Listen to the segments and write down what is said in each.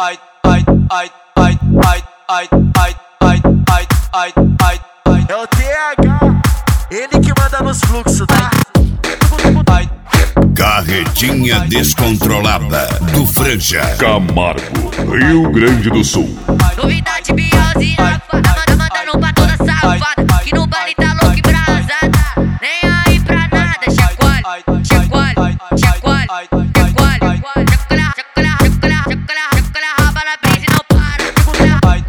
ai, ai, ai, ai, ai, ai, ai, ai, ai, ai, ai, ai. É o TH, ele que manda nos fluxos, tá? Carretinha descontrolada do Franja Camargo, Rio Grande do Sul. Novidade, Bielzinho, tá mandando pra toda safada, que no baile tá louco e brasada. Nem aí pra nada, chacoalha, chacoalha, chacoalha, chacoalha, chacoalha, chacoalha, chacoalha a raba na brisa e não para. Chacoalha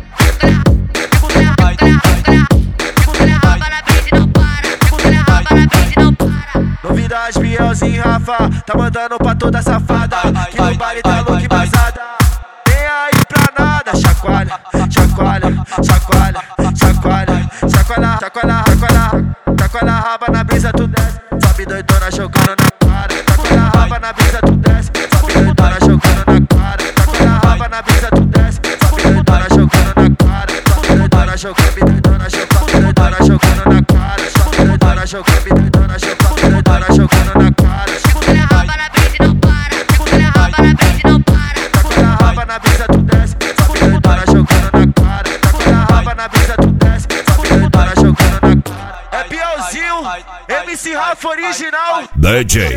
a raba na brisa e não para. Chacoalha a raba na brisa e não para. Novidade, Bielzinho, Rafa, tá mandando pra toda safada, que no baile tá louco e brasada. Nem aí pra nada, chacoalha, chacoalha, chacoalha, chacoalha, chacoalha, chacoalha, chacoalha, chacoalha a raba na brisa, tu desce, sobe doidona jogando na cara. Chacoalha a raba na brisa, tu desce, sobe doidona jogando na cara. Chacoalha a raba na brisa, tu desce, sobe doidona jogando na cara. Sobe doidona jogando, doidona jogando, doidona jogando na cara. Sobe doidona jogando, doidona jogando, doidona jogando na cara. Chacoalha a raba na brisa e não para. Chacoalha a raba na brisa e não para. Chacoalha a raba na brisa, tu desce, sobe doidona jogando na cara. Chacoalha a raba na brisa, tu desce, sobe doidona jogando na cara. É Bielzinho, MC Rafa original. DJ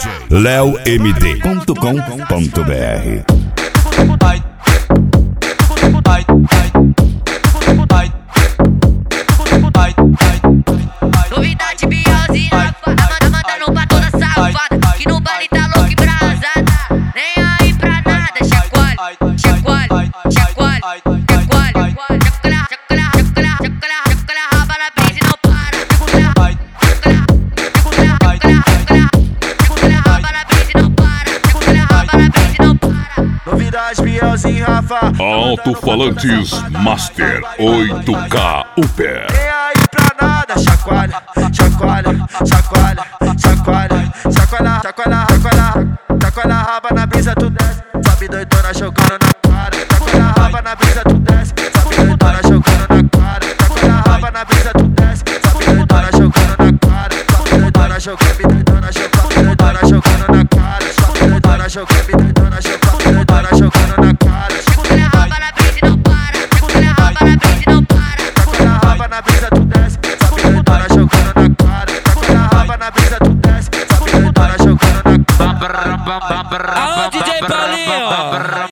leomd.com.br. Ai, ai, ai, ai, ai. Novidade, Bielzinho, tá mandando pra toda safada, que no baile tá louco e brasada. Nem aí pra nada, chacoalha, chacoalha, chacoalha, chacoalha, chacoalha, chacoalha, chacoalha, chacoalha a raba na brisa e não para. Chacoalha, chacoalha, chacoalha a raba na brisa e não para. Chacoalha a raba na brisa e não para. Novidade, Bielzinho, Rafa. Alto-falantes Master 8K Upper. Nem aí pra nada, chacoalha, chacoalha, chacoalha, chacoalha, chacoalha, chacoalha, chacoalha, chacoalha a raba na brisa, tu desce, sobe doidona jogando na cara. Chacoalha a raba na brisa, tu desce, sobe doidona jogando na cara. Chacoalha a raba na brisa, tu desce, sobe doidona jogando na cara. Sobe doidona jogando, doidona jogando, doidona jogando na cara. Sobe doidona jogando.